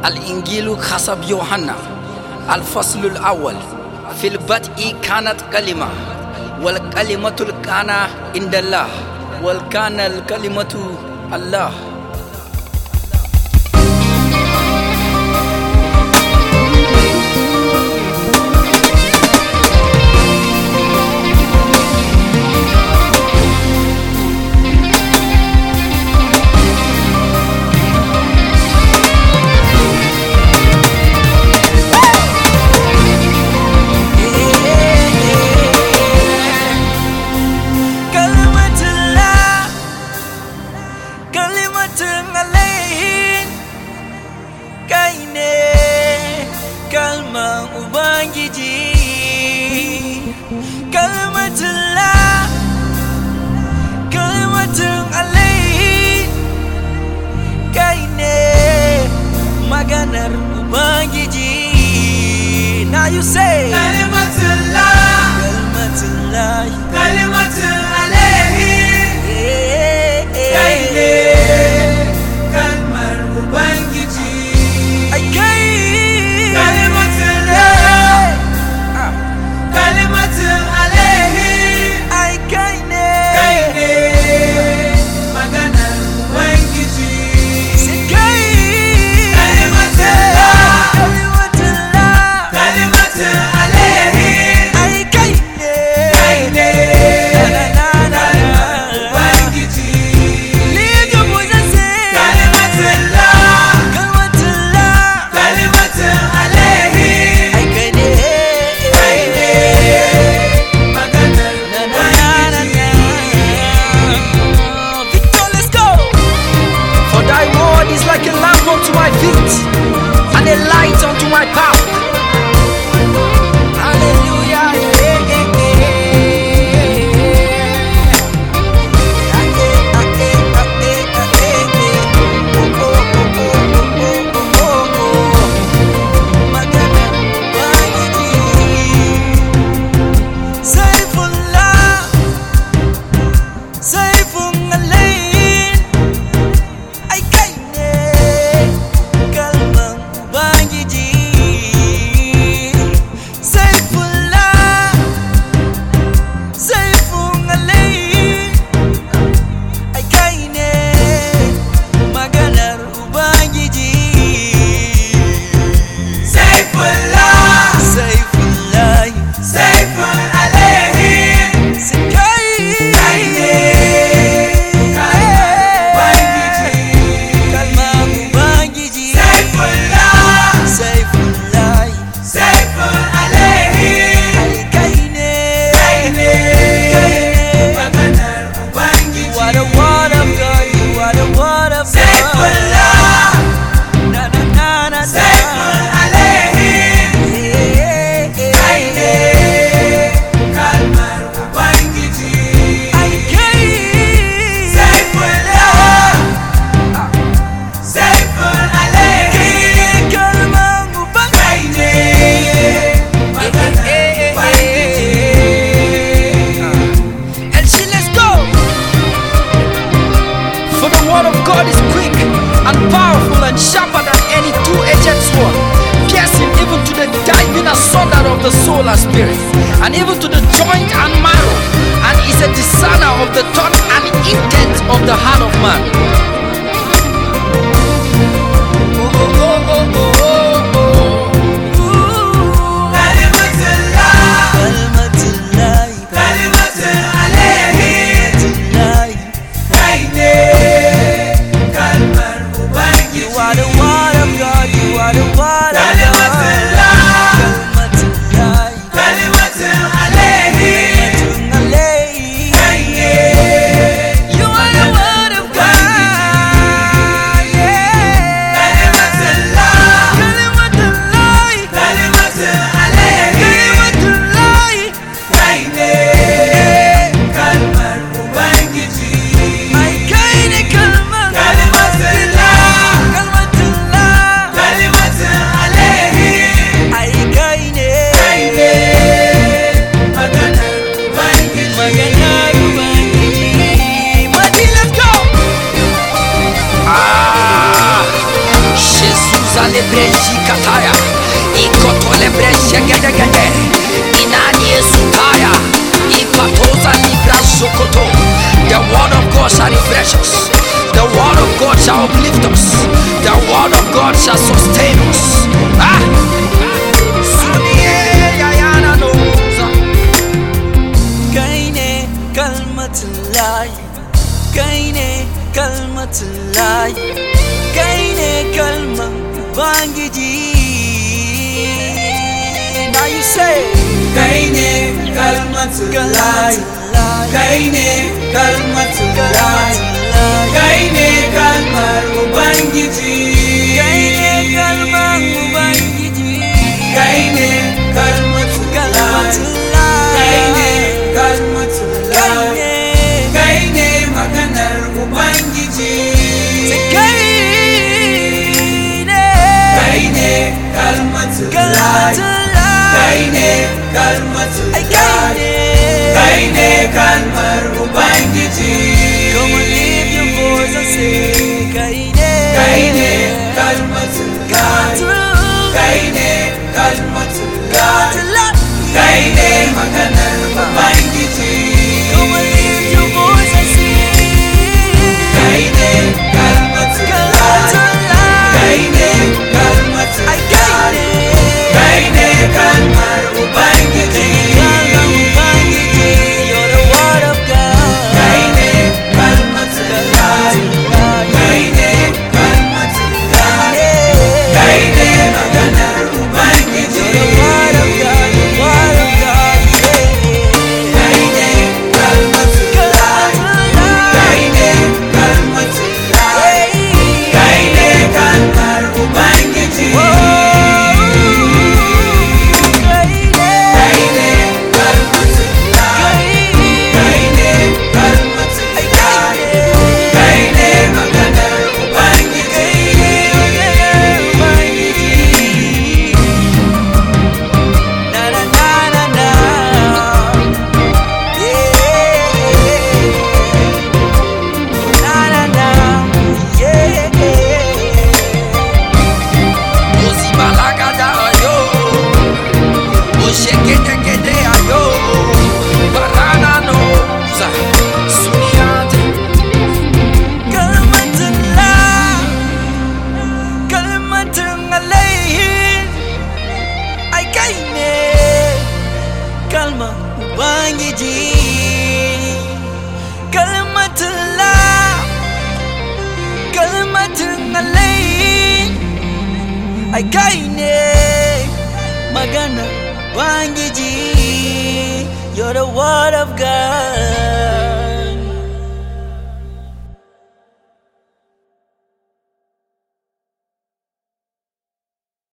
الإنجيل حسب يوحنا الفصل الأول. في البدء كانت كلمة والكلمة كان عند الله وكان الكلمة الله. Kalmar Ubangiji, kalmatullah, kalmatun alaihi, kai ne maganar Ubangiji. Now you say Kalimatullah, kalmatullah, kalimatun alaihi, kai ne kalmar Ubangiji. Unto my feet and a light unto my path. Hallelujah. God is quick and powerful and sharper than any two-edged sword, piercing even to the diving asunder of the soul and spirit, and even to the joint and marrow, and is a discerner of the thoughts and intent of the heart of man. Kalimatullah, kalimatun alaihi. Ikotoza lebreji kataya, ikoto lebreji gede, inani esutaya, ikotoza libra sokoto. The word of God shall refresh us. The word of God shall uplift us. The word of God shall sustain us. Kaine kalmatullah, kaine kalmatullah, kaine kalma Ubangiji. Now you say kaine kalmatullah, kaine kalmatullah, kaine kalmar Ubangiji, kaine kalma Ubangiji, kaine kalmatullah, kaine kalmatullah, kaine maganar Ubangiji, kaine kalmatullah, kaine kalmatullah, kaine kalmar Ubangiji. Come on, lift your voice and say kaine kalmatullah, kaine kalmatullah, kaine maganar Ubangiji. come on, lift your voice and sing. Kaine kalmatullah, kaine kalmatullah, kaine kalmar Ubangiji. You're the word of God. Kaine kalmatullah, kaine kalmatullah, kaine maganar Ubangiji. The word of God, the word of God, yeah. Kaine kalmatullah, kaine kalmatullah, kaine kalmar Ubangiji. Kaine kalmatullah, kaine kalmatullah, kaine maganar Ubangiji. Na na na na na, yeah. Na na na, yeah. Ozibalagada ayo, oshegedegede ayo, banana no, suniate. Kalmatullah, kalmatullah, ay kaine kalma Ubangiji. Kalmatullah, kalmatullah, ay kaine magana Ubangiji. You're the word of God.